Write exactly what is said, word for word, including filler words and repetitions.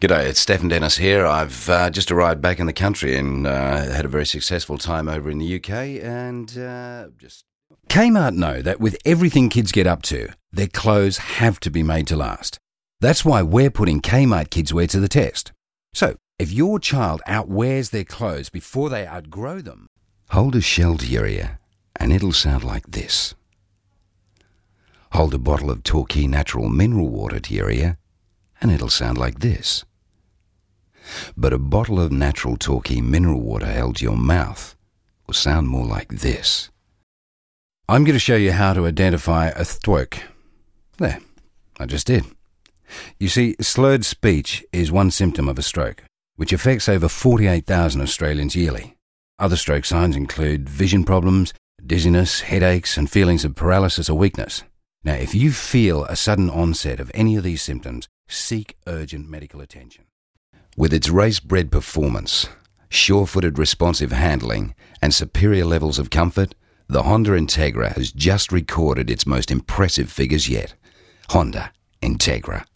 G'day, it's Stephen Dennis here. I've uh, just arrived back in the country and uh, had a very successful time over in the U K and uh, just... Kmart know that with everything kids get up to, their clothes have to be made to last. That's why we're putting Kmart Kidswear to the test. So, if your child outwears their clothes before they outgrow them, hold a shell to your ear and it'll sound like this. Hold a bottle of Torquay Natural Mineral Water to your ear and it'll sound like this. But a bottle of natural Torquay mineral water held to your mouth will sound more like this. I'm going to show you how to identify a thwirk. There, I just did. You see, slurred speech is one symptom of a stroke, which affects over forty-eight thousand Australians yearly. Other stroke signs include vision problems, dizziness, headaches, and feelings of paralysis or weakness. Now, if you feel a sudden onset of any of these symptoms, seek urgent medical attention. With its race-bred performance, sure-footed responsive handling, and superior levels of comfort, the Honda Integra has just recorded its most impressive figures yet. Honda Integra.